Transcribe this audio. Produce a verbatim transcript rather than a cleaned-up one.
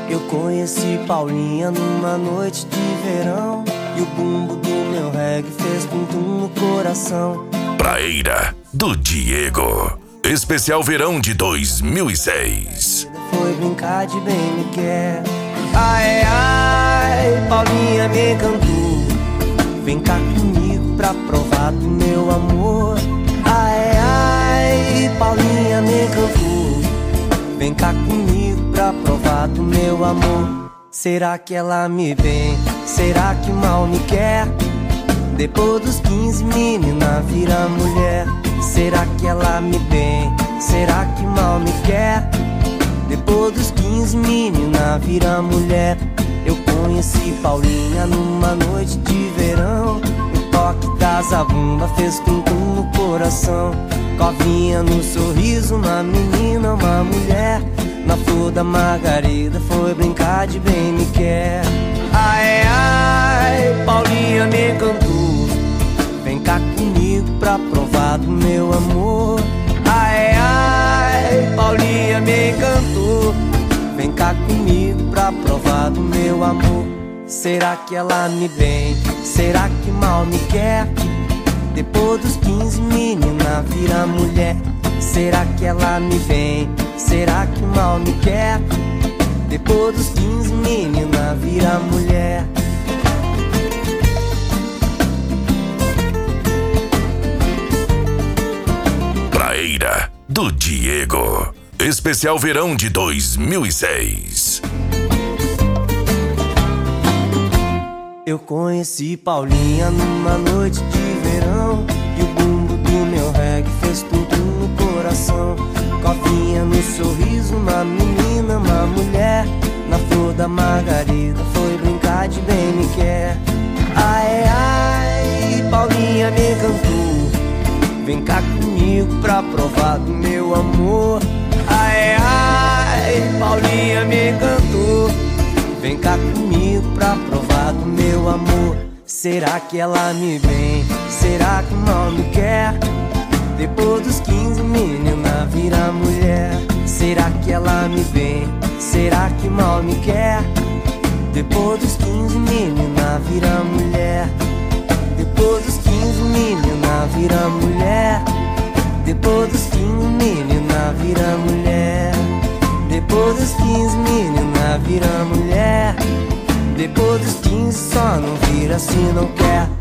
Eu conheci Paulinha numa noite de verão, e o bumbo do meu reggae fez tum-tum no coração. Praeira, do Diego. Especial Verão de dois mil e seis. Foi brincar de bem me quer. Ai, ai, Paulinha me encantou. Vem cá comigo pra provar do meu amor. Ai, ai, Paulinha me encantou. Vem cá comigo pra provar do meu amor. Será que ela me vem? Será que mal me quer? Depois dos quinze, menina vira mulher. Será que ela me bem? Será que mal me quer? Depois dos quinze, menina vira mulher. Eu conheci Paulinha numa noite de verão. O toque da zabumba fez tum-tum no coração. Covinha no sorriso, uma menina, uma mulher. Na flor da margarida foi brincar de bem me quer. Ai, ai, Paulinha me encantou. Vem cá comigo pra provar do meu amor. Ai, ai, Paulinha me encantou. Vem cá comigo pra provar do meu amor. Será que ela me bem? Será que mal me quer? Depois dos quinze, menina vira mulher. Será que ela me vem? Será que mal me quer? Depois dos quinze, menina vira mulher. Praeira, do Diego. Especial Verão de dois mil e seis. Eu conheci Paulinha numa noite de verão, e o bumbo do meu reggae fez tudo no coração. Covinha no sorriso, uma menina, uma mulher. Na flor da margarida foi brincar de bem me quer. Ai, ai, Paulinha me encantou. Vem cá comigo pra provar do meu amor. Ai, ai, Paulinha me encantou. Vem cá comigo pra provar do meu amor. Será que ela me vem? Será que mal me quer? Depois dos quinze, menina vira mulher. Será que ela me vem? Será que mal me quer? Depois dos quinze, menina vira mulher. Depois dos quinze, menina vira mulher. Depois dos quinze, menina vira mulher. Depois dos quinze, menina vira mulher. Depois dos quinze, só não vira se não quer.